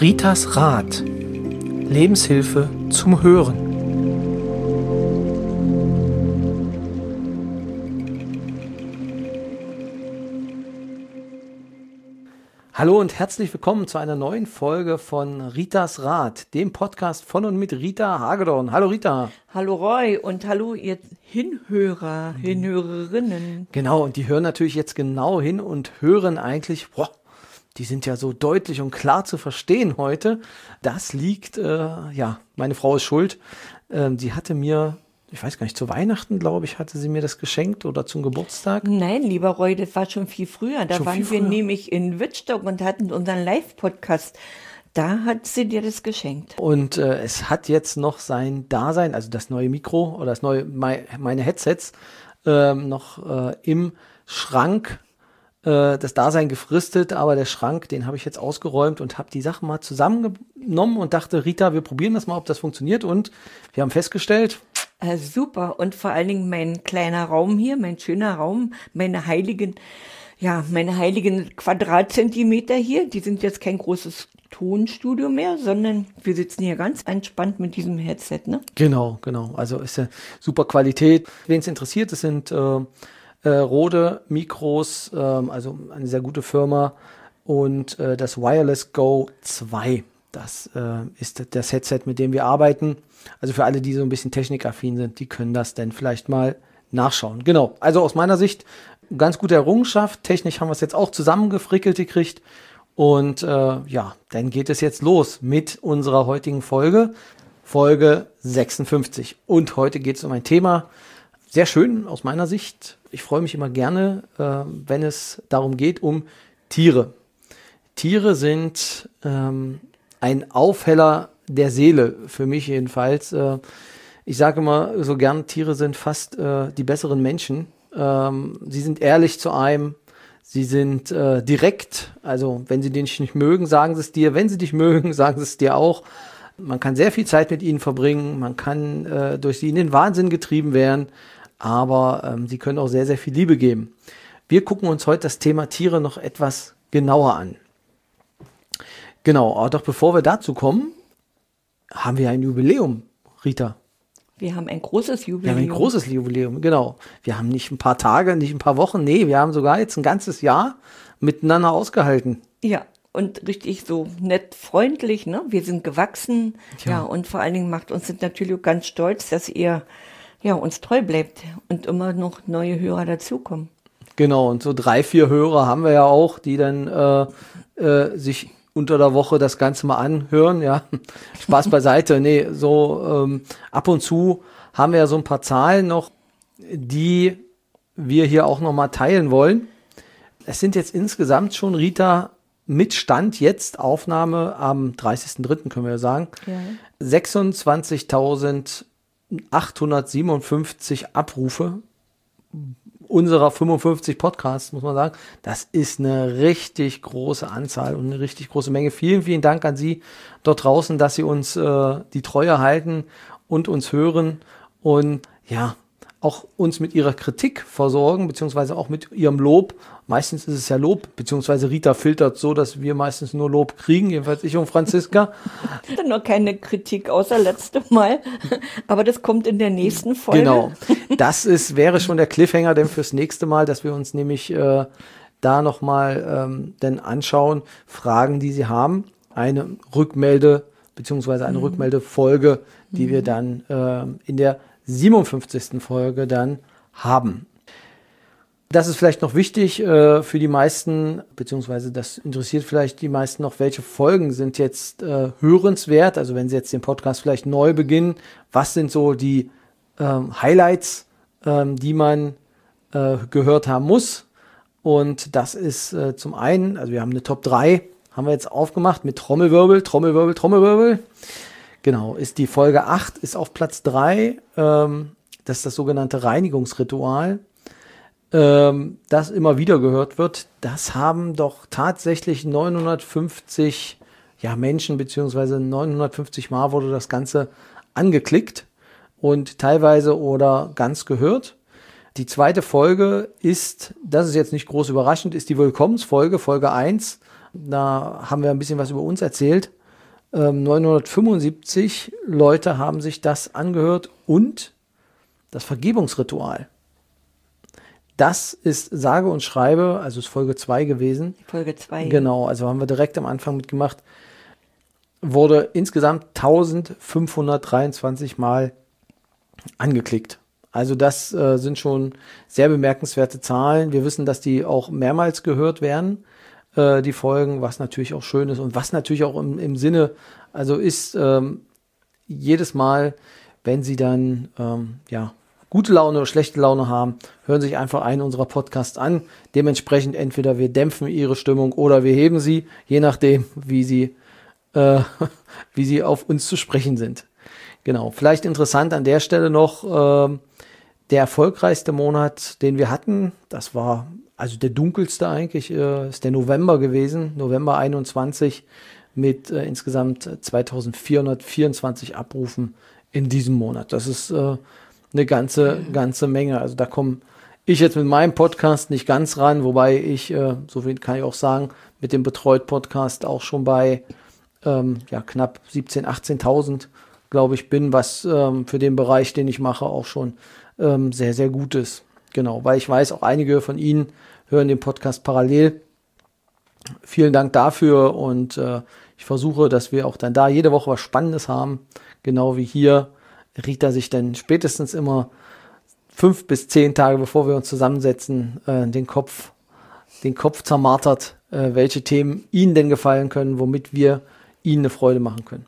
Ritas Rat. Lebenshilfe zum Hören. Hallo und herzlich willkommen zu einer neuen Folge von Ritas Rat, dem Podcast von und mit Rita Hagedorn. Hallo Rita. Hallo Roy und hallo ihr Hinhörer, Hinhörerinnen. Genau, und die hören natürlich jetzt genau hin und hören eigentlich, die sind ja so deutlich und klar zu verstehen heute. Das liegt, meine Frau ist schuld. Sie hatte mir, ich weiß gar nicht, zu Weihnachten, glaube ich, hatte sie mir das geschenkt oder zum Geburtstag. Nein, lieber Roy, das war schon viel früher. Da waren wir nämlich in Wittstock und hatten unseren Live-Podcast. Da hat sie dir das geschenkt. Und es hat jetzt noch sein Dasein, also das neue Mikro oder meine Headsets noch im Schrank das Dasein gefristet, aber der Schrank, den habe ich jetzt ausgeräumt und habe die Sachen mal zusammengenommen und dachte, Rita, wir probieren das mal, ob das funktioniert, und wir haben festgestellt, super, und vor allen Dingen mein kleiner Raum hier, mein schöner Raum, meine heiligen Quadratzentimeter hier, die sind jetzt kein großes Tonstudio mehr, sondern wir sitzen hier ganz entspannt mit diesem Headset, ne? Genau, also ist ja super Qualität. Wen es interessiert, es sind Rode Mikros, also eine sehr gute Firma, und das Wireless Go 2, das ist das Headset, mit dem wir arbeiten. Also für alle, die so ein bisschen technikaffin sind, die können das dann vielleicht mal nachschauen. Genau, also aus meiner Sicht ganz gute Errungenschaft. Technisch haben wir es jetzt auch zusammengefrickelt gekriegt. Und dann geht es jetzt los mit unserer heutigen Folge 56. Und heute geht es um ein Thema, sehr schön aus meiner Sicht. Ich freue mich immer gerne, wenn es darum geht, um Tiere. Tiere sind ein Aufheller der Seele, für mich jedenfalls. Ich sage immer so gern, Tiere sind fast die besseren Menschen. Sie sind ehrlich zu einem, sie sind direkt, also wenn sie dich nicht mögen, sagen sie es dir. Wenn sie dich mögen, sagen sie es dir auch. Man kann sehr viel Zeit mit ihnen verbringen, man kann durch sie in den Wahnsinn getrieben werden, aber sie können auch sehr, sehr viel Liebe geben. Wir gucken uns heute das Thema Tiere noch etwas genauer an. Genau, aber doch bevor wir dazu kommen, haben wir ein Jubiläum, Rita. Wir haben ein großes Jubiläum. Wir haben ein großes Jubiläum, genau. Wir haben nicht ein paar Tage, nicht ein paar Wochen, nee, wir haben sogar jetzt ein ganzes Jahr miteinander ausgehalten. Ja, und richtig so nett freundlich, ne? Wir sind gewachsen. Ja, und vor allen Dingen macht uns das natürlich ganz stolz, dass ihr uns treu bleibt und immer noch neue Hörer dazukommen. Genau, und so 3-4 Hörer haben wir ja auch, die dann sich unter der Woche das Ganze mal anhören, ja. Spaß beiseite. Nee, so ab und zu haben wir ja so ein paar Zahlen noch, die wir hier auch nochmal teilen wollen. Es sind jetzt insgesamt schon, Rita, mit Stand jetzt, Aufnahme am 30.03. können wir ja sagen, 26.857 Abrufe unserer 55 Podcasts, muss man sagen. Das ist eine richtig große Anzahl und eine richtig große Menge. Vielen, vielen Dank an Sie dort draußen, dass Sie uns die Treue halten und uns hören und auch uns mit Ihrer Kritik versorgen, beziehungsweise auch mit Ihrem Lob. Meistens ist es ja Lob, beziehungsweise Rita filtert so, dass wir meistens nur Lob kriegen, jedenfalls ich und Franziska. Ich hatte noch keine Kritik, außer letzte Mal, aber das kommt in der nächsten Folge. Genau, das wäre schon der Cliffhanger denn fürs nächste Mal, dass wir uns nämlich da nochmal dann anschauen, Fragen, die Sie haben, eine Rückmeldefolge, die wir dann in der 57. Folge dann haben. Das ist vielleicht noch wichtig für die meisten, beziehungsweise das interessiert vielleicht die meisten noch, welche Folgen sind jetzt hörenswert, also wenn Sie jetzt den Podcast vielleicht neu beginnen, was sind so die Highlights, die man gehört haben muss, und das ist zum einen, also wir haben eine Top 3, haben wir jetzt aufgemacht mit Trommelwirbel, Trommelwirbel, Trommelwirbel. Genau, ist die Folge 8, ist auf Platz 3, das ist das sogenannte Reinigungsritual, das immer wieder gehört wird. Das haben doch tatsächlich 950 Menschen, beziehungsweise 950 Mal wurde das Ganze angeklickt und teilweise oder ganz gehört. Die zweite Folge ist, das ist jetzt nicht groß überraschend, ist die Willkommensfolge, Folge 1. Da haben wir ein bisschen was über uns erzählt. 975 Leute haben sich das angehört und das Vergebungsritual. Das ist sage und schreibe, also ist Folge 2 gewesen. Folge 2. Genau, also haben wir direkt am Anfang mitgemacht. Wurde insgesamt 1523 Mal angeklickt. Also das sind schon sehr bemerkenswerte Zahlen. Wir wissen, dass die auch mehrmals gehört werden, die Folgen, was natürlich auch schön ist und was natürlich auch im Sinne, also ist jedes Mal, wenn Sie dann gute Laune oder schlechte Laune haben, hören sich einfach einen unserer Podcasts an. Dementsprechend entweder wir dämpfen Ihre Stimmung oder wir heben sie, je nachdem, wie sie auf uns zu sprechen sind. Genau, vielleicht interessant an der Stelle noch, der erfolgreichste Monat, den wir hatten, das war also der dunkelste eigentlich, ist der November gewesen, November 21 mit insgesamt 2424 Abrufen in diesem Monat. Das ist eine ganze Menge. Also da komme ich jetzt mit meinem Podcast nicht ganz ran, wobei ich, so viel kann ich auch sagen, mit dem Betreut-Podcast auch schon bei knapp 17.000, 18.000, glaube ich, bin, was für den Bereich, den ich mache, auch schon sehr, sehr gut ist. Genau, weil ich weiß, auch einige von Ihnen hören den Podcast parallel. Vielen Dank dafür und ich versuche, dass wir auch dann da jede Woche was Spannendes haben. Genau wie hier Rita sich dann spätestens immer 5 bis 10 Tage, bevor wir uns zusammensetzen, den Kopf zermartert, welche Themen Ihnen denn gefallen können, womit wir Ihnen eine Freude machen können.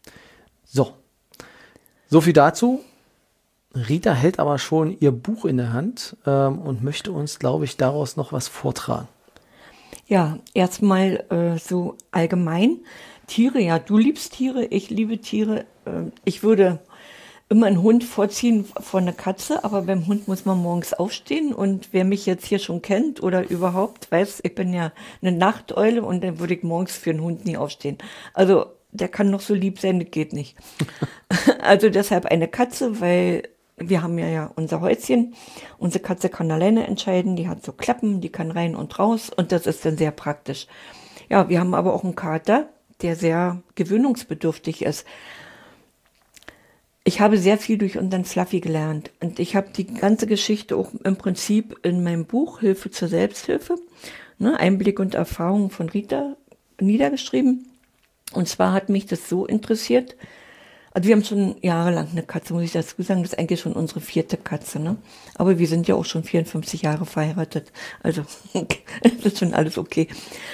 So viel dazu. Rita hält aber schon ihr Buch in der Hand und möchte uns, glaube ich, daraus noch was vortragen. Ja, erstmal so allgemein. Tiere, ja, du liebst Tiere, ich liebe Tiere. Ich würde immer einen Hund vorziehen vor einer Katze, aber beim Hund muss man morgens aufstehen und wer mich jetzt hier schon kennt oder überhaupt weiß, ich bin ja eine Nachteule und dann würde ich morgens für einen Hund nie aufstehen. Also der kann noch so lieb sein, das geht nicht. Also deshalb eine Katze, weil wir haben ja unser Häuschen. Unsere Katze kann alleine entscheiden, die hat so Klappen, die kann rein und raus und das ist dann sehr praktisch. Ja, wir haben aber auch einen Kater, der sehr gewöhnungsbedürftig ist. Ich habe sehr viel durch unseren Fluffy gelernt und ich habe die ganze Geschichte auch im Prinzip in meinem Buch Hilfe zur Selbsthilfe, Einblick und Erfahrungen von Rita niedergeschrieben. Und zwar hat mich das so interessiert, also wir haben schon jahrelang eine Katze, muss ich dazu sagen, das ist eigentlich schon unsere 4. Katze, ne? Aber wir sind ja auch schon 54 Jahre verheiratet, also das ist schon alles okay.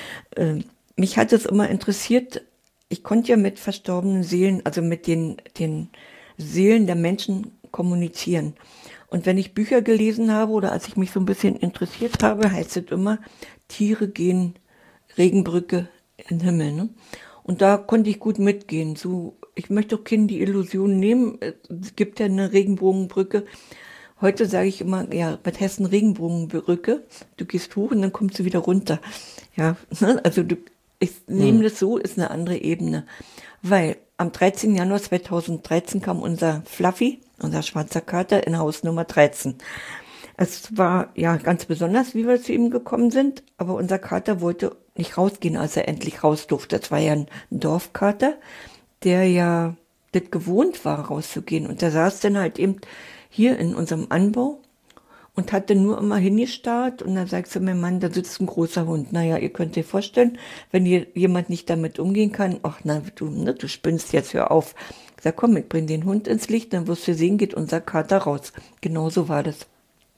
Mich hat es immer interessiert, ich konnte ja mit verstorbenen Seelen, also mit den Seelen der Menschen kommunizieren. Und wenn ich Bücher gelesen habe oder als ich mich so ein bisschen interessiert habe, heißt es immer, Tiere gehen Regenbrücke in den Himmel, ne? Und da konnte ich gut mitgehen. So, ich möchte auch Kindern die Illusion nehmen. Es gibt ja eine Regenbogenbrücke. Heute sage ich immer, ja, Bad Hessen Regenbogenbrücke. Du gehst hoch und dann kommst du wieder runter. Ja, also ich nehme das so, ist eine andere Ebene. Weil am 13. Januar 2013 kam unser Fluffy, unser schwarzer Kater, in Haus Nummer 13. Es war ja ganz besonders, wie wir zu ihm gekommen sind, aber unser Kater wollte nicht rausgehen, als er endlich raus durfte. Das war ja ein Dorfkater, der ja das gewohnt war, rauszugehen. Und der saß dann halt eben hier in unserem Anbau und hat dann nur immer hingestarrt. Und dann sagt zu meinem Mann, da sitzt ein großer Hund. Naja, ihr könnt euch vorstellen, wenn hier jemand nicht damit umgehen kann, ach na, du spinnst jetzt, hör auf. Ich sag, komm, ich bring den Hund ins Licht, dann wirst du sehen, geht unser Kater raus. Genau so war das.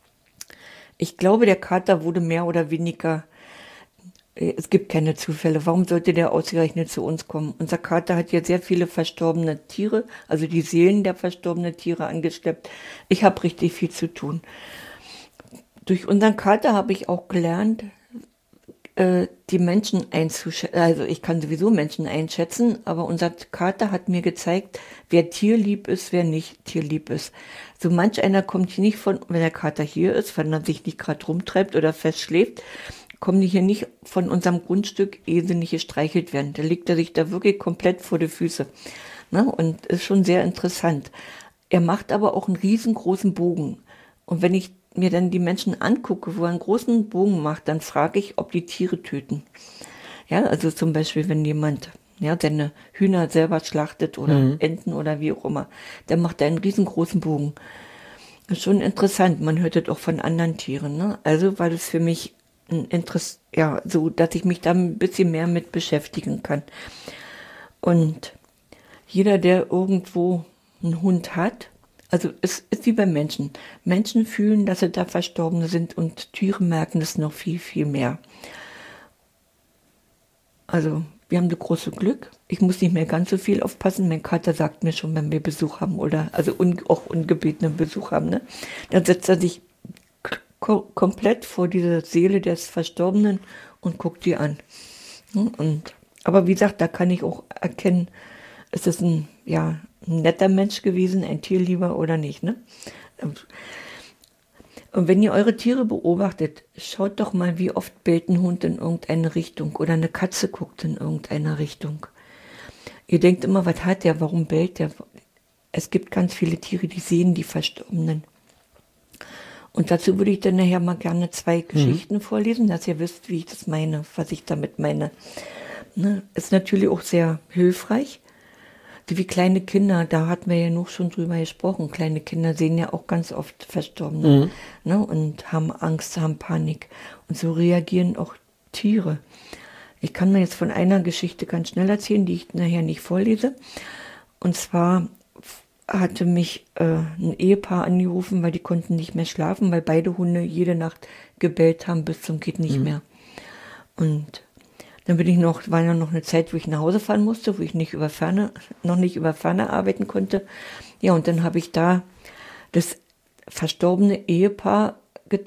Ich glaube, der Kater wurde mehr oder weniger, es gibt keine Zufälle. Warum sollte der ausgerechnet zu uns kommen? Unser Kater hat ja sehr viele verstorbene Tiere, also die Seelen der verstorbenen Tiere angeschleppt. Ich habe richtig viel zu tun. Durch unseren Kater habe ich auch gelernt, die Menschen einzuschätzen. Also ich kann sowieso Menschen einschätzen, aber unser Kater hat mir gezeigt, wer tierlieb ist, wer nicht tierlieb ist. So manch einer kommt hier nicht von, wenn der Kater hier ist, wenn er sich nicht gerade rumtreibt oder fest schläft, kommen die hier nicht von unserem Grundstück, ehe sie nicht gestreichelt werden. Da legt er sich da wirklich komplett vor die Füße. Und ist schon sehr interessant. Er macht aber auch einen riesengroßen Bogen. Und wenn ich mir dann die Menschen angucke, wo er einen großen Bogen macht, dann frage ich, ob die Tiere töten. Ja, also zum Beispiel, wenn jemand ja, seine Hühner selber schlachtet oder Enten oder wie auch immer, der macht da einen riesengroßen Bogen. Das ist schon interessant, man hört das auch von anderen Tieren, ne? Also war das für mich ein Interesse, ja, so, dass ich mich da ein bisschen mehr mit beschäftigen kann. Und jeder, der irgendwo einen Hund hat, also es ist wie bei Menschen. Menschen fühlen, dass sie da Verstorbene sind und Tiere merken das noch viel, viel mehr. Also wir haben das große Glück. Ich muss nicht mehr ganz so viel aufpassen. Mein Kater sagt mir schon, wenn wir Besuch haben oder also auch ungebetenen Besuch haben, ne? Dann setzt er sich komplett vor diese Seele des Verstorbenen und guckt die an. Aber wie gesagt, da kann ich auch erkennen, ist es ein netter Mensch gewesen, ein Tierlieber oder nicht, ne? Und wenn ihr eure Tiere beobachtet, schaut doch mal, wie oft bellt ein Hund in irgendeine Richtung oder eine Katze guckt in irgendeine Richtung. Ihr denkt immer, was hat der, warum bellt der? Es gibt ganz viele Tiere, die sehen die Verstorbenen. Und dazu würde ich dann nachher mal gerne 2 Geschichten vorlesen, dass ihr wisst, wie ich das meine, was ich damit meine. Ne? Ist natürlich auch sehr hilfreich. Wie kleine Kinder, da hatten wir ja noch schon drüber gesprochen. Kleine Kinder sehen ja auch ganz oft Verstorbene, ne, und haben Angst, haben Panik. Und so reagieren auch Tiere. Ich kann mir jetzt von einer Geschichte ganz schnell erzählen, die ich nachher nicht vorlese. Und zwar hatte mich ein Ehepaar angerufen, weil die konnten nicht mehr schlafen, weil beide Hunde jede Nacht gebellt haben bis zum geht nicht mehr. Und dann war ja noch eine Zeit, wo ich nach Hause fahren musste, wo ich noch nicht über Ferne arbeiten konnte. Ja, und dann habe ich da das verstorbene Ehepaar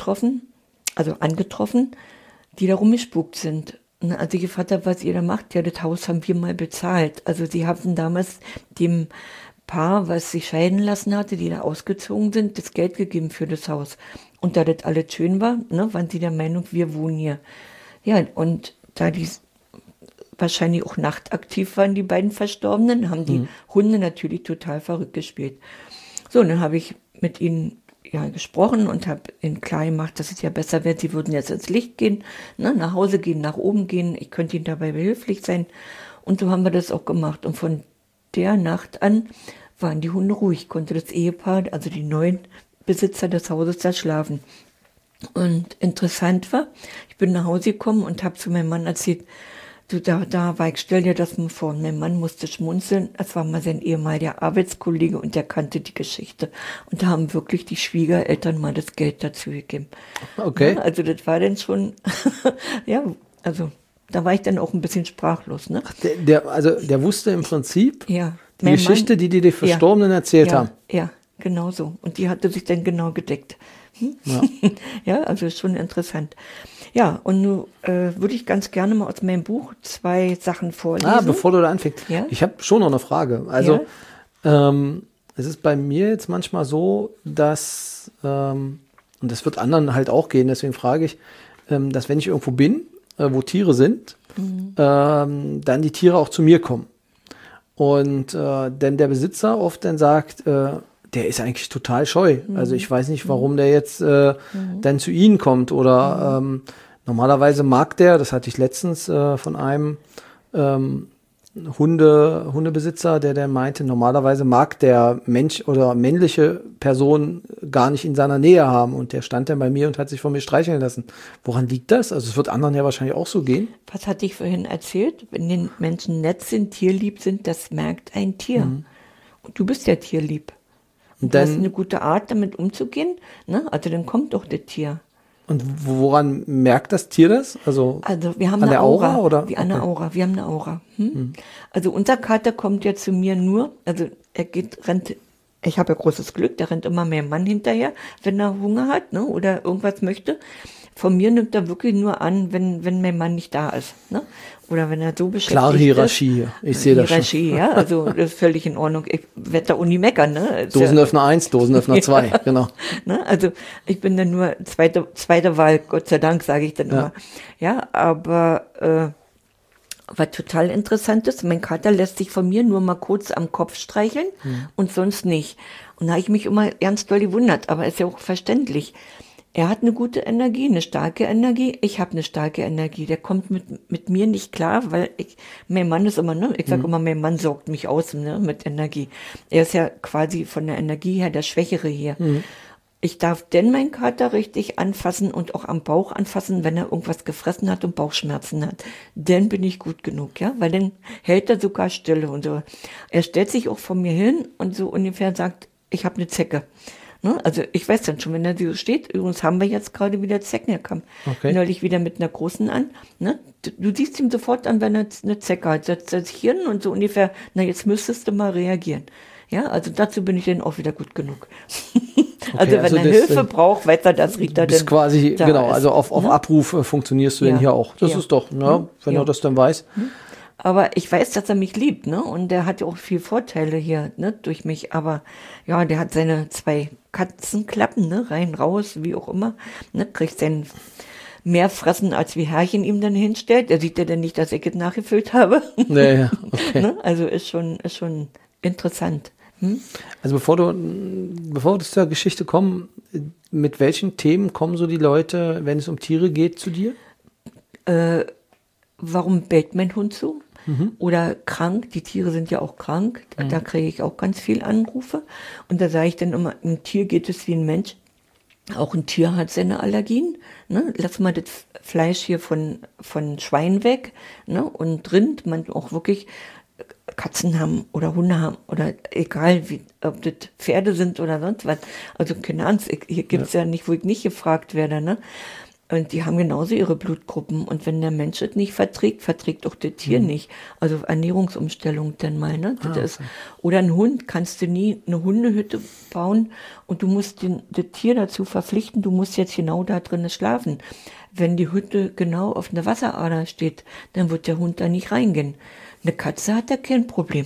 angetroffen, die da rumgespukt sind. Als ich gefragt habe, was ihr da macht, ja, das Haus haben wir mal bezahlt. Also sie haben damals dem Paar, was sich scheiden lassen hatte, die da ausgezogen sind, das Geld gegeben für das Haus. Und da das alles schön war, ne, waren sie der Meinung, wir wohnen hier. Ja, und da die wahrscheinlich auch nachtaktiv waren, die beiden Verstorbenen, haben die Hunde natürlich total verrückt gespielt. So, und dann habe ich mit ihnen gesprochen und habe ihnen klar gemacht, dass es ja besser wäre, sie würden jetzt ins Licht gehen, ne, nach Hause gehen, nach oben gehen, ich könnte ihnen dabei behilflich sein. Und so haben wir das auch gemacht. Und von der Nacht an waren die Hunde ruhig, konnte das Ehepaar, also die neuen Besitzer des Hauses, da schlafen. Und interessant war, ich bin nach Hause gekommen und habe zu meinem Mann erzählt, du, da war ich, stell dir das mal vor. Und mein Mann musste schmunzeln, es war mal sein ehemaliger Arbeitskollege und der kannte die Geschichte. Und da haben wirklich die Schwiegereltern mal das Geld dazu gegeben. Okay. Ja, also das war dann schon, ja, also da war ich dann auch ein bisschen sprachlos. Ne? Der wusste im Prinzip die Geschichte, Mann, die Verstorbenen erzählt haben. Ja, genau so. Und die hatte sich dann genau gedeckt. Ja. Ja, also schon interessant. Ja, und nun würde ich ganz gerne mal aus meinem Buch 2 Sachen vorlesen. Bevor du da anfängst. Ja? Ich habe schon noch eine Frage. Also, es ist bei mir jetzt manchmal so, dass, und das wird anderen halt auch gehen, deswegen frage ich, dass wenn ich irgendwo bin, wo Tiere sind, dann die Tiere auch zu mir kommen. Und denn der Besitzer oft dann sagt, der ist eigentlich total scheu. Also ich weiß nicht, warum der jetzt dann zu Ihnen kommt. Oder normalerweise mag der, das hatte ich letztens von einem Hundebesitzer, der meinte, normalerweise mag der Mensch oder männliche Person gar nicht in seiner Nähe haben. Und der stand dann bei mir und hat sich von mir streicheln lassen. Woran liegt das? Also es wird anderen ja wahrscheinlich auch so gehen. Was hatte ich vorhin erzählt? Wenn die Menschen nett sind, tierlieb sind, das merkt ein Tier. Und du bist ja tierlieb. Und du hast eine gute Art, damit umzugehen. Ne? Also dann kommt doch das Tier. Und woran merkt das Tier das? Also wir haben eine Aura. Oder? Wir haben eine Aura. Also unser Kater kommt ja zu mir nur, also rennt, ich habe ja großes Glück, der rennt immer mehr Mann hinterher, wenn er Hunger hat, ne, oder irgendwas möchte. Von mir nimmt er wirklich nur an, wenn mein Mann nicht da ist, ne? Oder wenn er so beschäftigt Klare Hierarchie, ich sehe das schon. Hierarchie, ja, also das ist völlig in Ordnung. Ich werde da auch nie meckern, ne? Dosenöffner 1, Dosenöffner 2, genau. Ne? Also ich bin dann nur zweite Wahl, Gott sei Dank, sage ich dann immer. Ja, aber was total interessant ist, mein Kater lässt sich von mir nur mal kurz am Kopf streicheln und sonst nicht. Und da habe ich mich immer ganz doll gewundert, aber ist ja auch verständlich. Er hat eine gute Energie, eine starke Energie. Ich habe eine starke Energie. Der kommt mit mir nicht klar, weil mein Mann ist immer, ne? Ich sage immer, mein Mann saugt mich aus, ne? Mit Energie. Er ist ja quasi von der Energie her der Schwächere hier. Ich darf denn meinen Kater richtig anfassen und auch am Bauch anfassen, wenn er irgendwas gefressen hat und Bauchschmerzen hat. Dann bin ich gut genug, ja, weil dann hält er sogar Stille und so. Er stellt sich auch vor mir hin und so ungefähr sagt, ich habe eine Zecke. Ne? Also ich weiß dann schon, wenn er so steht, übrigens haben wir jetzt gerade wieder Zecken, er kam neulich wieder mit einer großen an. Ne? Du siehst ihm sofort an, wenn er eine Zecke hat, setzt er sich hin und so ungefähr, na jetzt müsstest du mal reagieren. Ja, also dazu bin ich dann auch wieder gut genug. Also wenn er Hilfe braucht, weiß er, das riecht er dann. Ist quasi, genau, also auf Abruf funktionierst du denn hier auch. Das ist doch, ne, wenn er das dann weiß. Aber ich weiß, dass er mich liebt, ne? Und der hat ja auch viel Vorteile hier, ne, durch mich. Aber ja, der hat seine 2 Katzenklappen, ne, rein, raus, wie auch immer, ne, kriegt sein mehr fressen, als wie Herrchen ihm dann hinstellt. Er sieht ja dann nicht, dass ich es nachgefüllt habe. Ja, okay. Ne? Also ist schon interessant. Also bevor wir zur Geschichte kommen, mit welchen Themen kommen so die Leute, wenn es um Tiere geht, zu dir? Warum bellt mein Hund so? Oder krank, die Tiere sind ja auch krank, da kriege ich auch ganz viel Anrufe. Und da sage ich dann immer, ein Tier geht es wie ein Mensch. Auch ein Tier hat seine Allergien. Ne? Lass mal das Fleisch hier von Schwein weg, ne? Und Rind, man auch wirklich Katzen haben oder Hunde haben oder egal, wie, ob das Pferde sind oder sonst was. Also keine Angst, hier gibt's ja nicht, wo ich nicht gefragt werde, ne? Und die haben genauso ihre Blutgruppen. Und wenn der Mensch es nicht verträgt auch das Tier nicht. Also Ernährungsumstellung dann mal, ne? Das ist, oder ein Hund, kannst du nie eine Hundehütte bauen und du musst das Tier dazu verpflichten, du musst jetzt genau da drinnen schlafen. Wenn die Hütte genau auf einer Wasserader steht, dann wird der Hund da nicht reingehen. Eine Katze hat da kein Problem.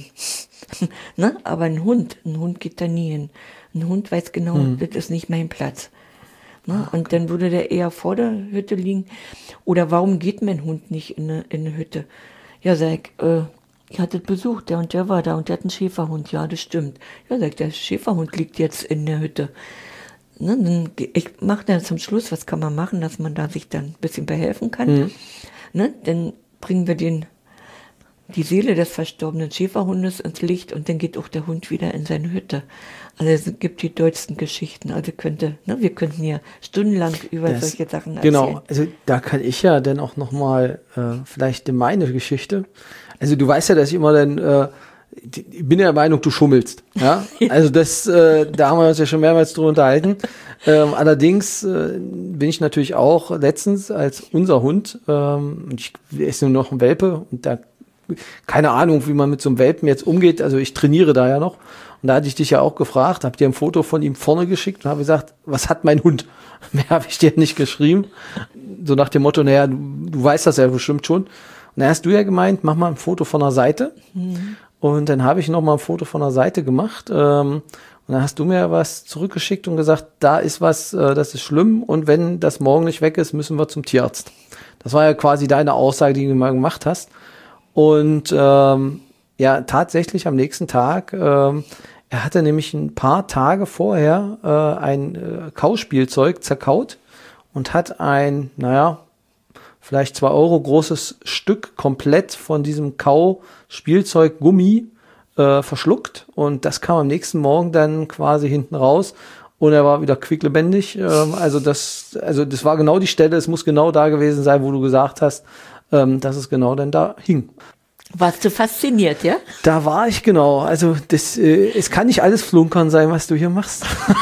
Ne? Aber ein Hund geht da nie hin. Ein Hund weiß genau, das ist nicht mein Platz. Ne? Okay. Und dann würde der eher vor der Hütte liegen. Oder warum geht mein Hund nicht in eine Hütte? Ja, sag ich hatte Besuch, der und der war da und der hat einen Schäferhund. Ja, das stimmt. Ja, sag der Schäferhund liegt jetzt in der Hütte. Ne? Dann, ich mache dann zum Schluss, was kann man machen, dass man da sich dann ein bisschen behelfen kann. Ne? Dann bringen wir die Seele des verstorbenen Schäferhundes ins Licht und dann geht auch der Hund wieder in seine Hütte. Also es gibt die dollsten Geschichten. Also wir könnten hier stundenlang über solche Sachen erzählen. Genau, also da kann ich ja dann auch nochmal vielleicht meine Geschichte. Also du weißt ja, dass ich immer dann, ich bin ja der Meinung, du schummelst. Ja? Also da haben wir uns ja schon mehrmals drüber unterhalten. Allerdings bin ich natürlich auch letztens als unser Hund, ich esse nur noch ein Welpe und da keine Ahnung, wie man mit so einem Welpen jetzt umgeht. Also ich trainiere da ja noch. Und da hatte ich dich ja auch gefragt, habe dir ein Foto von ihm vorne geschickt und habe gesagt, was hat mein Hund? Mehr habe ich dir nicht geschrieben. So nach dem Motto, naja, du weißt das ja bestimmt schon. Und dann hast du ja gemeint, mach mal ein Foto von der Seite. Und dann habe ich noch mal ein Foto von der Seite gemacht. Und dann hast du mir was zurückgeschickt und gesagt, da ist was, das ist schlimm. Und wenn das morgen nicht weg ist, müssen wir zum Tierarzt. Das war ja quasi deine Aussage, die du mal gemacht hast. Und ja, tatsächlich am nächsten Tag, er hatte nämlich ein paar Tage vorher ein Kauspielzeug zerkaut und hat ein, vielleicht 2 Euro großes Stück komplett von diesem Kauspielzeug Gummi verschluckt. Und das kam am nächsten Morgen dann quasi hinten raus. Und er war wieder quicklebendig. Also das war genau die Stelle, es muss genau da gewesen sein, wo du gesagt hast, dass es genau dann da hing. Warst du fasziniert, ja? Da war ich genau. Also es kann nicht alles Flunkern sein, was du hier machst.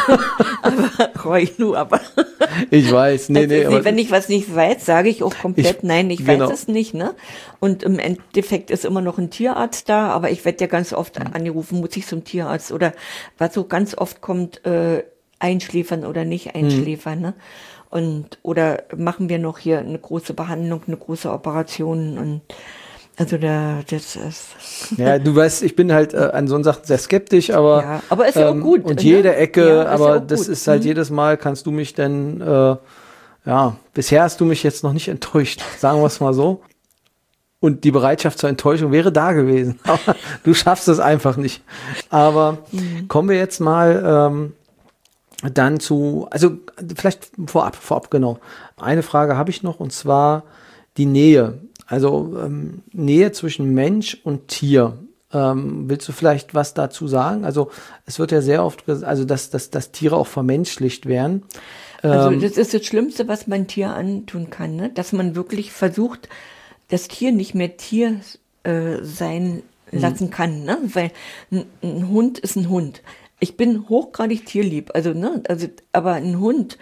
aber. Ich weiß, nee. Wenn ich was nicht weiß, sage ich auch komplett, nein, ich weiß es nicht, ne? Und im Endeffekt ist immer noch ein Tierarzt da, aber ich werde ja ganz oft angerufen, muss ich zum Tierarzt oder was so ganz oft kommt, einschläfern oder nicht einschläfern, ne? Oder machen wir noch hier eine große Behandlung, eine große Operation und also das ist... Ja, du weißt, ich bin halt an so Sachen sehr skeptisch, aber... Ja, aber ist ja auch gut. Und jede Ecke, ja, aber ja das ist halt jedes Mal, kannst du mich dann... bisher hast du mich jetzt noch nicht enttäuscht, sagen wir es mal so. Und die Bereitschaft zur Enttäuschung wäre da gewesen. Aber du schaffst es einfach nicht. Aber kommen wir jetzt mal Dann also vielleicht vorab, genau. Eine Frage habe ich noch, und zwar die Nähe. Also Nähe zwischen Mensch und Tier. Willst du vielleicht was dazu sagen? Also es wird ja sehr oft gesagt, also dass Tiere auch vermenschlicht werden. Also das ist das Schlimmste, was man Tier antun kann, ne? Dass man wirklich versucht, das Tier nicht mehr Tier sein lassen kann, ne? Weil ein Hund ist ein Hund. Ich bin hochgradig tierlieb, aber ein Hund,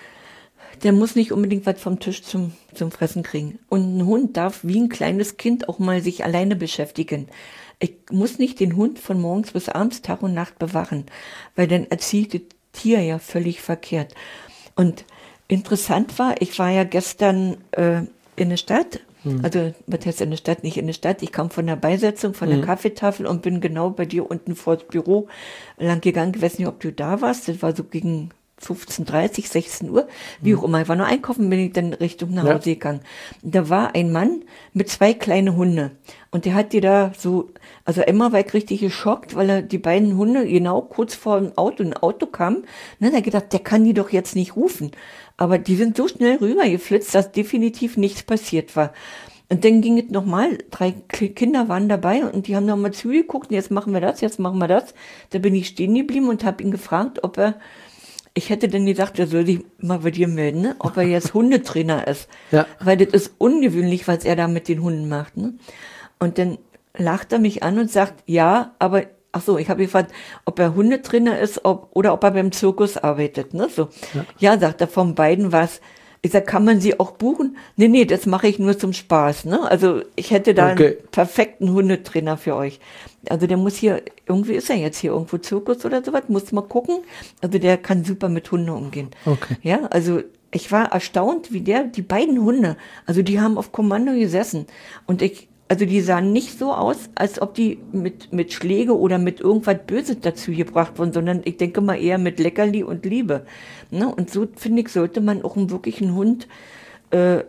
der muss nicht unbedingt was vom Tisch zum Fressen kriegen. Und ein Hund darf wie ein kleines Kind auch mal sich alleine beschäftigen. Ich muss nicht den Hund von morgens bis abends, Tag und Nacht bewachen, weil dann erzieht das Tier ja völlig verkehrt. Und interessant war, ich war ja gestern in der Stadt. Also, was heißt in der Stadt? Nicht in der Stadt. Ich kam von der Beisetzung, von der Kaffeetafel und bin genau bei dir unten vor das Büro lang gegangen. Ich weiß nicht, ob du da warst. Das war so gegen 15:30, 16 Uhr. Wie auch immer. Ich war nur einkaufen, bin ich dann Richtung nach Hause gegangen. Und da war ein Mann mit 2 kleinen Hunde. Und der hat die da so, also Emma war ich richtig geschockt, weil er die beiden Hunde genau kurz vor ein Auto kam. Ne, da gedacht, der kann die doch jetzt nicht rufen. Aber die sind so schnell rübergeflitzt, dass definitiv nichts passiert war. Und dann ging es nochmal, 3 Kinder waren dabei und die haben nochmal zugeguckt, und jetzt machen wir das, jetzt machen wir das. Da bin ich stehen geblieben und habe ihn gefragt, ich hätte dann gesagt, er soll sich mal bei dir melden, ne? Ob er jetzt Hundetrainer ist. Ja. Weil das ist ungewöhnlich, was er da mit den Hunden macht. Ne? Und dann lacht er mich an und sagt, ja, aber ich habe gefragt, ob er Hundetrainer ist oder ob er beim Zirkus arbeitet. Ne? So. Ja, sagt er, von beiden was. Ich sag, kann man sie auch buchen? Nee, das mache ich nur zum Spaß. Ne? Also ich hätte da einen perfekten Hundetrainer für euch. Also der muss hier, irgendwie ist er jetzt hier irgendwo Zirkus oder sowas, muss mal gucken. Also der kann super mit Hunden umgehen. Okay. Ja, also ich war erstaunt, wie die beiden Hunde, also die haben auf Kommando gesessen. Und also die sahen nicht so aus, als ob die mit Schläge oder mit irgendwas Böses dazu gebracht wurden, sondern ich denke mal eher mit Leckerli und Liebe. Ne? Und so, finde ich, sollte man auch einen wirklichen Hund, eine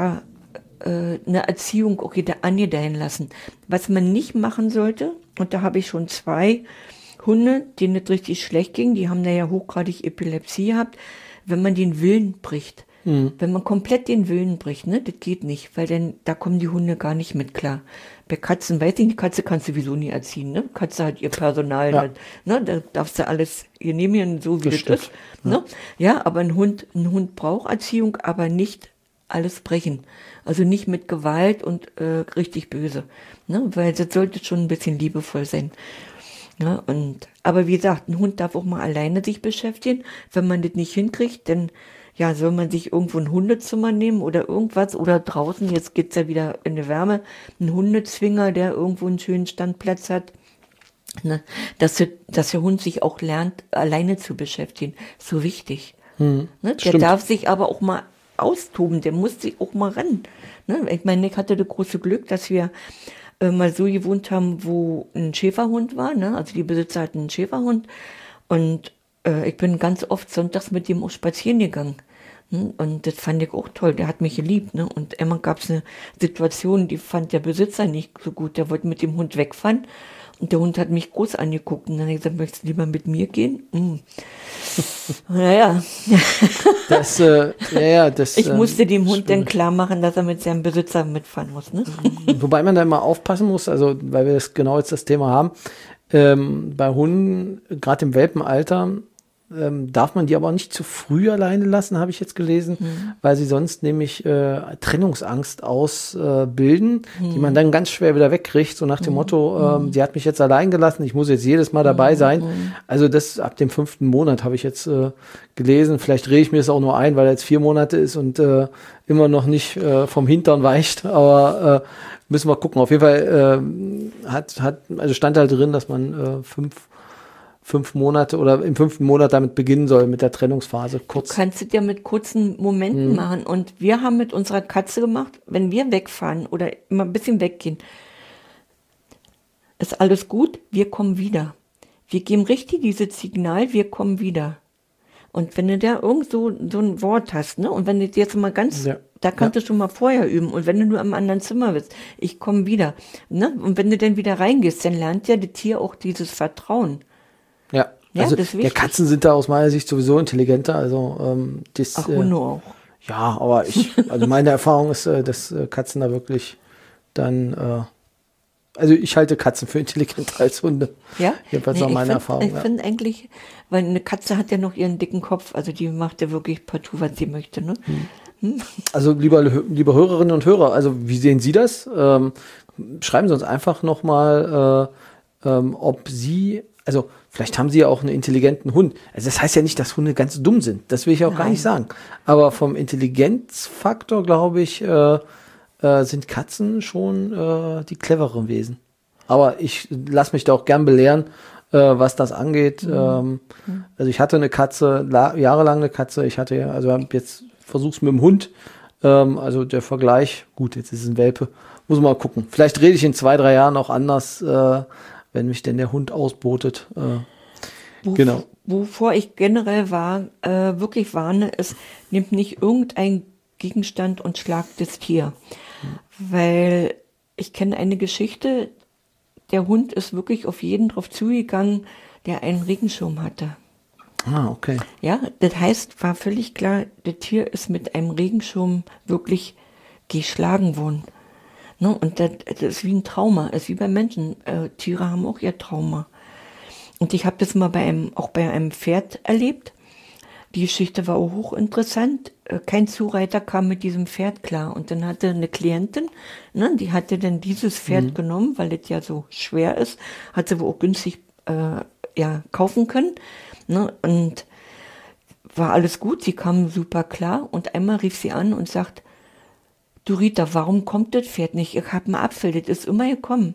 Erziehung auch angedeihen lassen. Was man nicht machen sollte, und da habe ich schon 2 Hunde, denen es richtig schlecht ging, die haben da ja hochgradig Epilepsie gehabt, wenn man den Willen bricht. Wenn man komplett den Willen bricht, ne, das geht nicht, weil da kommen die Hunde gar nicht mit klar. Bei Katzen, weiß ich, die Katze kannst du sowieso nie erziehen, ne? Katze hat ihr Personal, ne, da darfst du alles genehmigen, so wie das ist, ne? Ja, aber ein Hund braucht Erziehung, aber nicht alles brechen. Also nicht mit Gewalt und richtig böse, ne? Weil das sollte schon ein bisschen liebevoll sein. Ja, aber wie gesagt, ein Hund darf auch mal alleine sich beschäftigen. Wenn man das nicht hinkriegt, dann soll man sich irgendwo ein Hundezimmer nehmen oder irgendwas, oder draußen, jetzt geht's ja wieder in die Wärme, ein Hundezwinger, der irgendwo einen schönen Standplatz hat. Ne? Dass der Hund sich auch lernt, alleine zu beschäftigen. So wichtig. Ne? Der darf sich aber auch mal austoben, der muss sich auch mal ran. Ne? Ich meine, ich hatte das große Glück, dass wir mal so gewohnt haben, wo ein Schäferhund war. Ne? Also die Besitzer hatten einen Schäferhund. Und ich bin ganz oft sonntags mit dem auch spazieren gegangen. Und das fand ich auch toll. Der hat mich geliebt. Ne? Und immer gab es eine Situation, die fand der Besitzer nicht so gut. Der wollte mit dem Hund wegfahren. Und der Hund hat mich groß angeguckt. Und dann habe ich gesagt, möchtest du lieber mit mir gehen? Naja. Ich musste dem Hund dann klar machen, dass er mit seinem Besitzer mitfahren muss. Ne? Wobei man da immer aufpassen muss, also weil wir genau jetzt das Thema haben. Bei Hunden, gerade im Welpenalter, darf man die aber auch nicht zu früh alleine lassen, habe ich jetzt gelesen, weil sie sonst nämlich Trennungsangst ausbilden, die man dann ganz schwer wieder wegkriegt, so nach dem Motto, sie hat mich jetzt allein gelassen, ich muss jetzt jedes Mal dabei sein. Also das ab dem 5. Monat habe ich jetzt gelesen. Vielleicht rede ich mir das auch nur ein, weil er jetzt 4 Monate ist und immer noch nicht vom Hintern weicht, aber müssen wir gucken. Auf jeden Fall also stand halt drin, dass man 5 Monate oder im 5. Monat damit beginnen soll, mit der Trennungsphase. Kurz. Du kannst es ja mit kurzen Momenten machen. Und wir haben mit unserer Katze gemacht, wenn wir wegfahren oder immer ein bisschen weggehen, ist alles gut, wir kommen wieder. Wir geben richtig dieses Signal, wir kommen wieder. Und wenn du da irgend so ein Wort hast, ne, und wenn du jetzt mal da kannst du schon mal vorher üben. Und wenn du nur im anderen Zimmer bist, ich komme wieder, ne, und wenn du dann wieder reingehst, dann lernt ja das Tier auch dieses Vertrauen. Ja, Ja, also das ist der wichtig. Katzen sind da aus meiner Sicht sowieso intelligenter. Also Ach, Hunde auch. ja, aber also meine Erfahrung ist, dass Katzen da wirklich dann, also ich halte Katzen für intelligenter als Hunde. Ja? Jedenfalls nach meiner Erfahrung. Ich finde eigentlich, weil eine Katze hat ja noch ihren dicken Kopf, also die macht ja wirklich partout, was sie möchte. Ne? Also liebe Hörerinnen und Hörer, also wie sehen Sie das? Schreiben Sie uns einfach nochmal, ob Sie, also vielleicht haben Sie ja auch einen intelligenten Hund. Also das heißt ja nicht, dass Hunde ganz dumm sind. Das will ich auch gar nicht sagen. Aber vom Intelligenzfaktor, glaube ich, sind Katzen schon die clevereren Wesen. Aber ich lasse mich da auch gern belehren, was das angeht. Also ich hatte eine Katze, jahrelang eine Katze. Jetzt versuch's mit dem Hund. Also der Vergleich, gut, jetzt ist es ein Welpe. Muss mal gucken. Vielleicht rede ich in 2-3 Jahren auch anders, wenn mich denn der Hund ausbotet. Genau. Wovor ich generell wirklich warne, ist, nimmt nicht irgendein Gegenstand und schlagt das Tier. Weil ich kenne eine Geschichte, der Hund ist wirklich auf jeden drauf zugegangen, der einen Regenschirm hatte. Ah, okay. Ja, das heißt, war völlig klar, das Tier ist mit einem Regenschirm wirklich geschlagen worden. Ne? Und das ist wie ein Trauma, ist wie bei Menschen. Tiere haben auch ihr Trauma. Und ich habe das mal auch bei einem Pferd erlebt. Die Geschichte war auch hochinteressant. Kein Zureiter kam mit diesem Pferd klar. Und dann hatte eine Klientin, ne, die hatte dann dieses Pferd genommen, weil das ja so schwer ist, hat sie wohl auch günstig kaufen können. Ne, und war alles gut, sie kam super klar. Und einmal rief sie an und sagt, du Rita, warum kommt das Pferd nicht? Ich habe einen Apfel, das ist immer gekommen.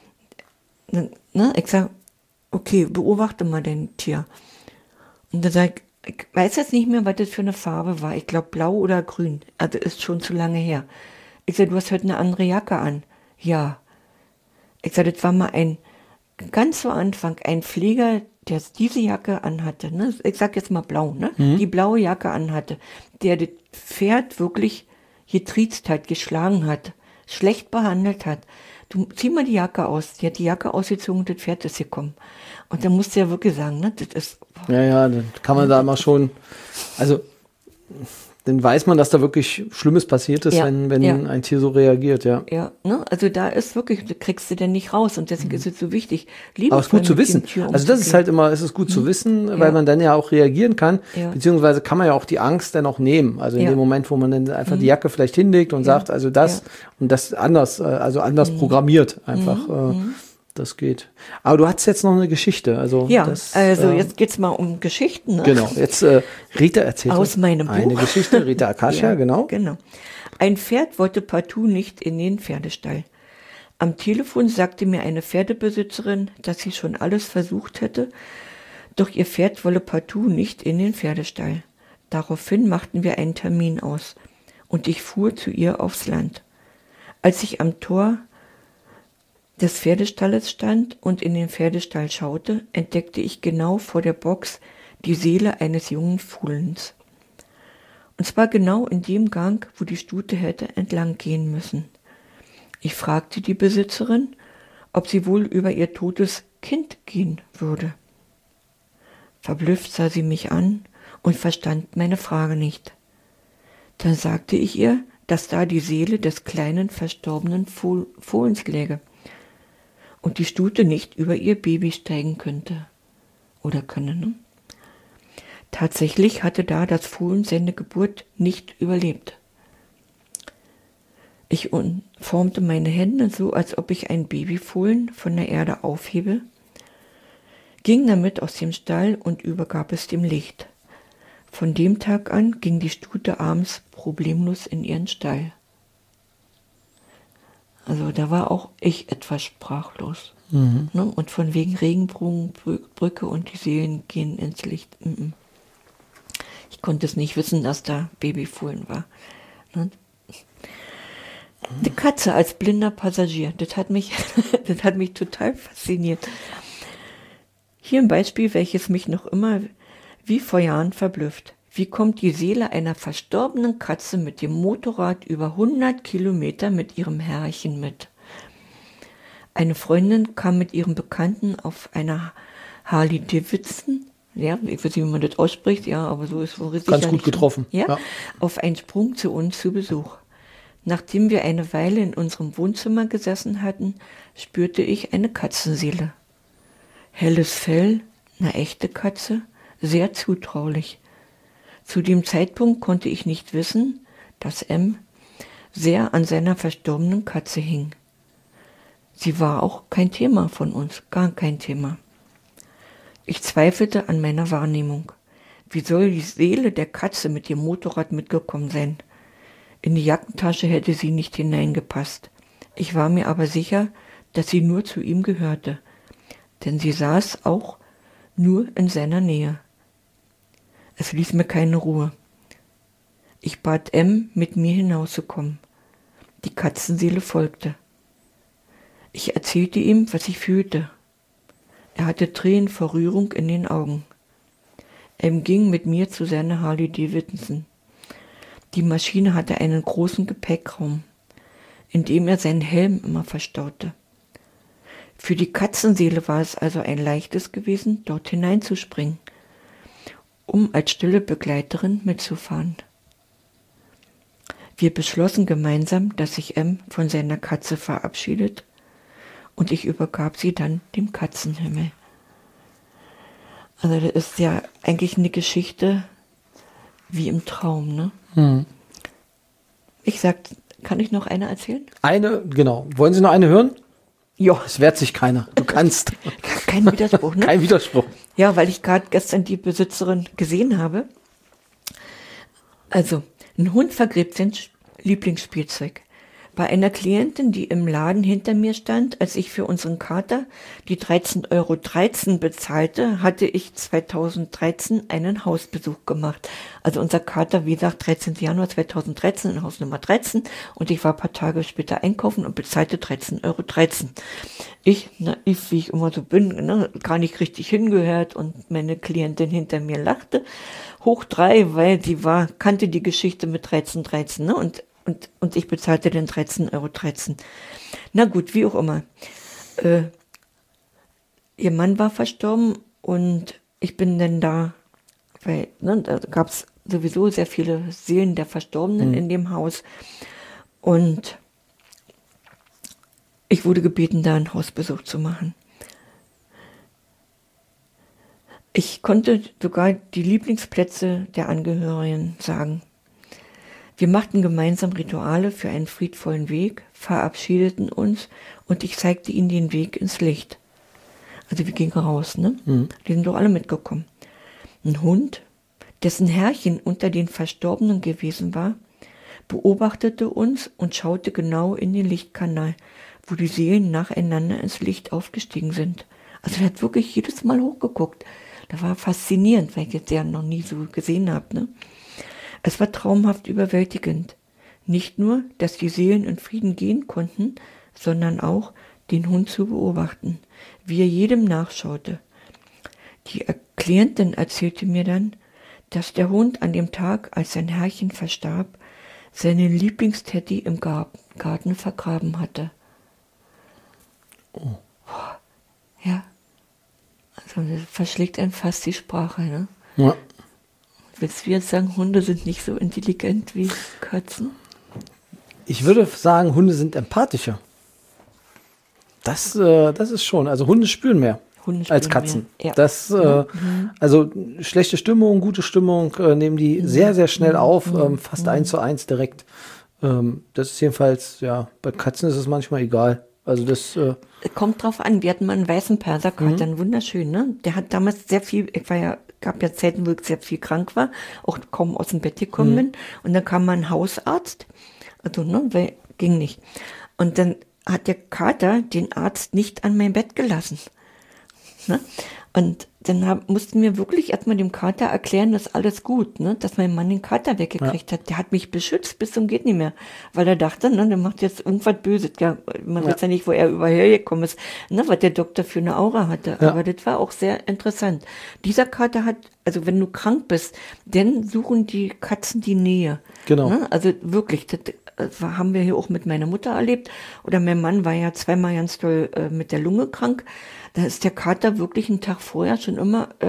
Ne, ich sag, okay, beobachte mal dein Tier. Und dann sag ich weiß jetzt nicht mehr, was das für eine Farbe war. Ich glaube blau oder grün. Also ist schon zu lange her. Ich sag, du hast heute eine andere Jacke an. Ja. Ich sag, das war mal ganz zu Anfang, ein Pfleger, der diese Jacke anhatte. Ne? Ich sag jetzt mal blau, ne? Die blaue Jacke anhatte. Der das Pferd wirklich getriezt hat, geschlagen hat, schlecht behandelt hat. Du zieh mal die Jacke aus. Die hat die Jacke ausgezogen und das Pferd ist gekommen. Und dann musst du ja wirklich sagen, ne, das ist... Ja, dann kann man da immer schon, also dann weiß man, dass da wirklich Schlimmes passiert ist, wenn ein Tier so reagiert, ja. Ja, ne, also da ist wirklich, da kriegst du denn nicht raus und deswegen ist es so wichtig. Aber es ist gut zu wissen. Also das ist halt immer, es ist gut zu wissen, weil man dann ja auch reagieren kann, beziehungsweise kann man ja auch die Angst dann auch nehmen. Also in dem Moment, wo man dann einfach die Jacke vielleicht hinlegt und sagt, also das und das anders, anders programmiert einfach. Das geht. Aber du hattest jetzt noch eine Geschichte. Also jetzt geht's mal um Geschichten. Ne? Genau, jetzt Rita erzählt aus meinem Buch eine Geschichte, Rita Akasha, genau. Ein Pferd wollte partout nicht in den Pferdestall. Am Telefon sagte mir eine Pferdebesitzerin, dass sie schon alles versucht hätte, doch ihr Pferd wolle partout nicht in den Pferdestall. Daraufhin machten wir einen Termin aus und ich fuhr zu ihr aufs Land. Als ich am Tor des Pferdestalles stand und in den Pferdestall schaute, entdeckte ich genau vor der Box die Seele eines jungen Fohlens. Und zwar genau in dem Gang, wo die Stute hätte entlang gehen müssen. Ich fragte die Besitzerin, ob sie wohl über ihr totes Kind gehen würde. Verblüfft sah sie mich an und verstand meine Frage nicht. Dann sagte ich ihr, dass da die Seele des kleinen verstorbenen Fohlens läge und die Stute nicht über ihr Baby steigen könnte oder könne. Ne? Tatsächlich hatte da das Fohlen seine Geburt nicht überlebt. Ich formte meine Hände so, als ob ich ein Babyfohlen von der Erde aufhebe, ging damit aus dem Stall und übergab es dem Licht. Von dem Tag an ging die Stute abends problemlos in ihren Stall. Also da war auch ich etwas sprachlos. Ne? Und von wegen Regenbogenbrücke und die Seelen gehen ins Licht. Ich konnte es nicht wissen, dass da Babyfohlen war. Ne? Die Katze als blinder Passagier, das hat mich total fasziniert. Hier ein Beispiel, welches mich noch immer wie vor Jahren verblüfft. Wie kommt die Seele einer verstorbenen Katze mit dem Motorrad über 100 Kilometer mit ihrem Herrchen mit? Eine Freundin kam mit ihrem Bekannten auf einer Harley Davidson ja, ich weiß nicht, wie man das ausspricht, ja, aber so ist es Ganz gut getroffen. Ja, auf einen Sprung zu uns zu Besuch. Nachdem wir eine Weile in unserem Wohnzimmer gesessen hatten, spürte ich eine Katzenseele. Helles Fell, eine echte Katze, sehr zutraulich. Zu dem Zeitpunkt konnte ich nicht wissen, dass M. sehr an seiner verstorbenen Katze hing. Sie war auch kein Thema von uns, gar kein Thema. Ich zweifelte an meiner Wahrnehmung. Wie soll die Seele der Katze mit dem Motorrad mitgekommen sein? In die Jackentasche hätte sie nicht hineingepasst. Ich war mir aber sicher, dass sie nur zu ihm gehörte, denn sie saß auch nur in seiner Nähe. Es ließ mir keine Ruhe. Ich bat M., mit mir hinauszukommen. Die Katzenseele folgte. Ich erzählte ihm, was ich fühlte. Er hatte Tränen vor Rührung in den Augen. M. ging mit mir zu seiner Harley Davidson. Die Maschine hatte einen großen Gepäckraum, in dem er seinen Helm immer verstaute. Für die Katzenseele war es also ein leichtes gewesen, dort hineinzuspringen, um als stille Begleiterin mitzufahren. Wir beschlossen gemeinsam, dass sich M. von seiner Katze verabschiedet und ich übergab sie dann dem Katzenhimmel. Also das ist ja eigentlich eine Geschichte wie im Traum, ne? Ich sag, kann ich noch eine erzählen? Eine, genau. Wollen Sie noch eine hören? Ja. Es wehrt sich keiner. Du kannst. Kein Widerspruch, ne? Kein Widerspruch. Ja, weil ich gerade gestern die Besitzerin gesehen habe. Also, ein Hund vergräbt sein Lieblingsspielzeug. Bei einer Klientin, die im Laden hinter mir stand, als ich für unseren Kater die 13,13 € bezahlte, hatte ich 2013 einen Hausbesuch gemacht. Also unser Kater, wie gesagt, 13. Januar 2013 in Haus Nummer 13 und ich war ein paar Tage später einkaufen und bezahlte 13,13 €. Ich, naiv wie ich immer so bin, ne, gar nicht richtig hingehört und meine Klientin hinter mir lachte. Hoch 3, weil sie kannte die Geschichte mit 13,13, ne, und ich bezahlte den 13,13 €. Na gut, wie auch immer. Ihr Mann war verstorben und ich bin dann da, weil da gab es sowieso sehr viele Seelen der Verstorbenen in dem Haus. Und ich wurde gebeten, da einen Hausbesuch zu machen. Ich konnte sogar die Lieblingsplätze der Angehörigen sagen. Wir machten gemeinsam Rituale für einen friedvollen Weg, verabschiedeten uns und ich zeigte ihnen den Weg ins Licht. Also wir gingen raus, ne? Die sind doch alle mitgekommen. Ein Hund, dessen Herrchen unter den Verstorbenen gewesen war, beobachtete uns und schaute genau in den Lichtkanal, wo die Seelen nacheinander ins Licht aufgestiegen sind. Also er hat wirklich jedes Mal hochgeguckt. Das war faszinierend, weil ich jetzt ja noch nie so gesehen habe, ne? Es war traumhaft überwältigend. Nicht nur, dass die Seelen in Frieden gehen konnten, sondern auch, den Hund zu beobachten, wie er jedem nachschaute. Die Klientin erzählte mir dann, dass der Hund an dem Tag, als sein Herrchen verstarb, seinen Lieblingsteddy im Garten vergraben hatte. Oh. Ja, also das verschlägt einem fast die Sprache, ne? Ja. Willst du jetzt sagen, Hunde sind nicht so intelligent wie Katzen? Ich würde sagen, Hunde sind empathischer. Das ist schon. Also Hunde spüren mehr als Katzen. Mehr. Ja. Also schlechte Stimmung, gute Stimmung nehmen die sehr, sehr schnell auf, fast 1:1 direkt. Das ist jedenfalls, ja, bei Katzen ist es manchmal egal. Also das kommt drauf an. Wir hatten mal einen weißen Perserkater, einen wunderschön, ne? Der hat damals sehr viel, gab ja Zeiten, wo ich sehr viel krank war, auch kaum aus dem Bett gekommen bin. Und dann kam mal ein Hausarzt, also, ne, weil ging nicht. Und dann hat der Kater den Arzt nicht an mein Bett gelassen. Ne? Und dann mussten wir wirklich erstmal dem Kater erklären, dass alles gut, ne? Dass mein Mann den Kater weggekriegt hat. Der hat mich beschützt bis zum geht nicht mehr, weil er dachte, ne, der macht jetzt irgendwas Böses. Ja, man weiß ja nicht, wo er überall hergekommen ist, ne, was der Doktor für eine Aura hatte. Ja. Aber das war auch sehr interessant. Dieser Kater hat, also wenn du krank bist, dann suchen die Katzen die Nähe. Genau. Ne? Also wirklich, das haben wir hier auch mit meiner Mutter erlebt. Oder mein Mann war ja zweimal ganz doll mit der Lunge krank. Da ist der Kater wirklich einen Tag vorher schon immer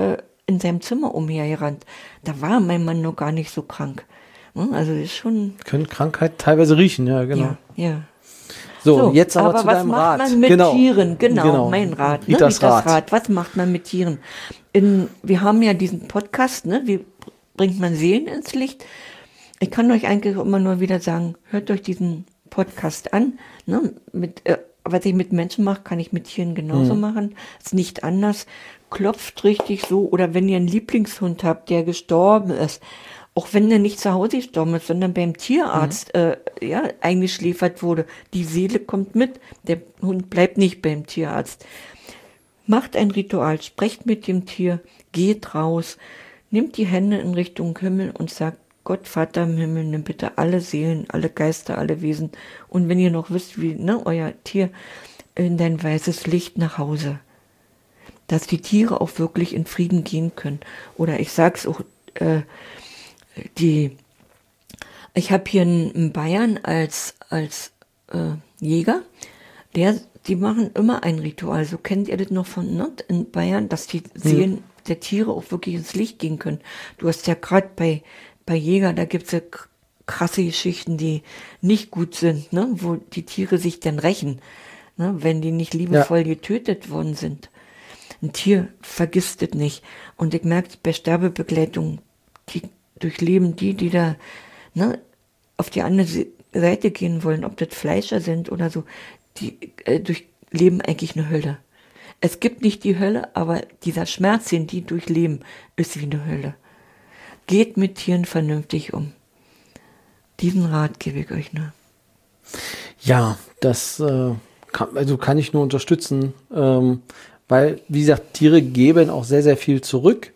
in seinem Zimmer umhergerannt. Da war mein Mann noch gar nicht so krank. Also das ist schon... Können Krankheit teilweise riechen, ja, genau. Ja. So, jetzt aber zu deinem Rat. Was macht man mit Tieren? Genau, mein Rat. Ritas Rat. Was macht man mit Tieren? Wir haben ja diesen Podcast, wie bringt man Seelen ins Licht? Ich kann euch eigentlich immer nur wieder sagen, hört euch diesen Podcast an. Was ich mit Menschen mache, kann ich mit Tieren genauso machen. Ist nicht anders. Klopft richtig so. Oder wenn ihr einen Lieblingshund habt, der gestorben ist, auch wenn der nicht zu Hause gestorben ist, sondern beim Tierarzt eingeschläfert wurde, die Seele kommt mit. Der Hund bleibt nicht beim Tierarzt. Macht ein Ritual, sprecht mit dem Tier, geht raus, nimmt die Hände in Richtung Himmel und sagt, Gott, Vater im Himmel, nimm bitte alle Seelen, alle Geister, alle Wesen. Und wenn ihr noch wisst, wie euer Tier in dein weißes Licht nach Hause, dass die Tiere auch wirklich in Frieden gehen können. Oder ich sag's auch, ich habe hier in Bayern als Jäger, die machen immer ein Ritual. So kennt ihr das noch von in Bayern, dass die Seelen der Tiere auch wirklich ins Licht gehen können. Du hast ja gerade bei Jäger, da gibt's ja krasse Geschichten, die nicht gut sind, wo die Tiere sich dann rächen, wenn die nicht liebevoll getötet worden sind. Ein Tier vergisst es nicht. Und ich merke bei Sterbebegleitung, die durchleben die da auf die andere Seite gehen wollen, ob das Fleischer sind oder so, die durchleben eigentlich eine Hölle. Es gibt nicht die Hölle, aber dieser Schmerz, den die durchleben, ist wie eine Hölle. Geht mit Tieren vernünftig um. Diesen Rat gebe ich euch nur. Ja, das kann ich nur unterstützen, weil, wie gesagt, Tiere geben auch sehr, sehr viel zurück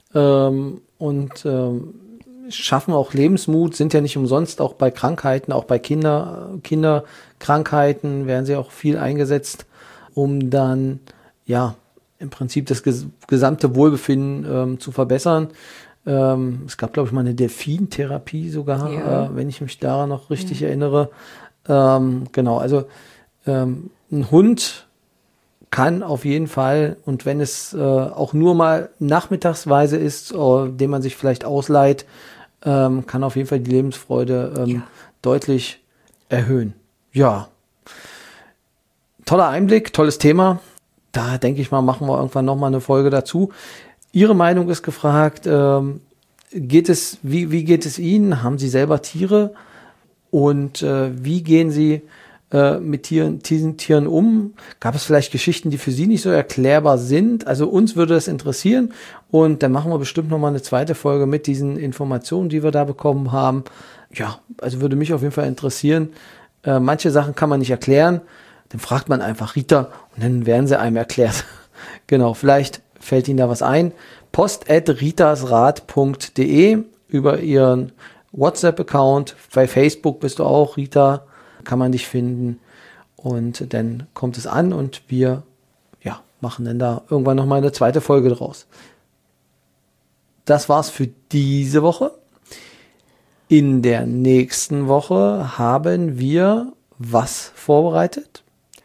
und schaffen auch Lebensmut, sind ja nicht umsonst auch bei Krankheiten, auch bei Kinderkrankheiten werden sie auch viel eingesetzt, um dann im Prinzip das gesamte Wohlbefinden zu verbessern. Es gab, glaube ich, mal eine Delfintherapie sogar, wenn ich mich daran noch richtig erinnere. Genau, also ein Hund kann auf jeden Fall, und wenn es auch nur mal nachmittagsweise ist, den man sich vielleicht ausleiht, kann auf jeden Fall die Lebensfreude deutlich erhöhen. Ja, toller Einblick, tolles Thema. Da denke ich mal, machen wir irgendwann nochmal eine Folge dazu. Ihre Meinung ist gefragt. Wie geht es Ihnen? Haben Sie selber Tiere? Und wie gehen Sie mit diesen Tieren um? Gab es vielleicht Geschichten, die für Sie nicht so erklärbar sind? Also uns würde das interessieren. Und dann machen wir bestimmt nochmal eine zweite Folge mit diesen Informationen, die wir da bekommen haben. Ja, also würde mich auf jeden Fall interessieren. Manche Sachen kann man nicht erklären. Dann fragt man einfach Rita und dann werden sie einem erklärt. Genau, vielleicht fällt Ihnen da was ein. post@ritasrat.de über Ihren WhatsApp-Account. Bei Facebook bist du auch, Rita, kann man dich finden. Und dann kommt es an und wir machen dann da irgendwann nochmal eine zweite Folge draus. Das war's für diese Woche. In der nächsten Woche haben wir was vorbereitet?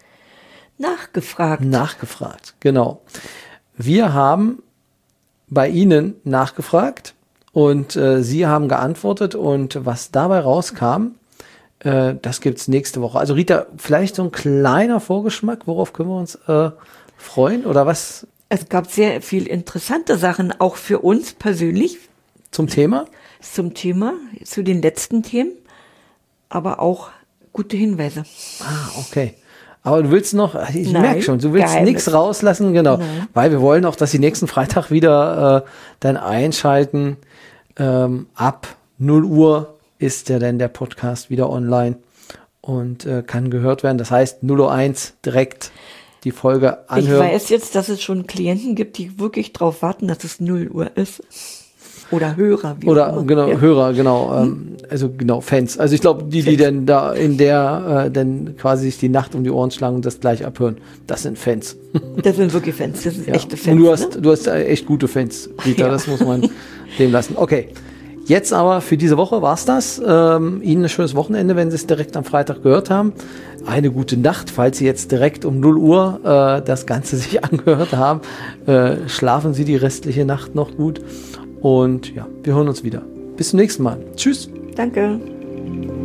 Nachgefragt, genau. Wir haben bei Ihnen nachgefragt und Sie haben geantwortet und was dabei rauskam, das gibt's nächste Woche. Also Rita, vielleicht so ein kleiner Vorgeschmack, worauf können wir uns freuen oder was? Es gab sehr viel interessante Sachen, auch für uns persönlich. Zum Thema, zu den letzten Themen, aber auch gute Hinweise. Okay. Aber du willst noch, ich merke schon, du willst nichts rauslassen, genau. Nein. Weil wir wollen auch, dass Sie nächsten Freitag wieder dann einschalten. Ab 0 Uhr ist ja dann der Podcast wieder online und kann gehört werden. Das heißt 0:01 direkt die Folge anhören. Ich weiß jetzt, dass es schon Klienten gibt, die wirklich drauf warten, dass es 0 Uhr ist. Oder Hörer. Hörer, genau. Also genau, Fans. Also ich glaube, die dann da in der dann quasi sich die Nacht um die Ohren schlagen und das gleich abhören, das sind Fans. Das sind wirklich Fans, das sind echte Fans. Und du hast echt gute Fans, Rita, das muss man dem lassen. Okay, Jetzt aber für diese Woche war's das. Ihnen ein schönes Wochenende, wenn Sie es direkt am Freitag gehört haben. Eine gute Nacht, falls Sie jetzt direkt um 0 Uhr das Ganze sich angehört haben. Schlafen Sie die restliche Nacht noch gut. Und ja, wir hören uns wieder. Bis zum nächsten Mal. Tschüss. Danke.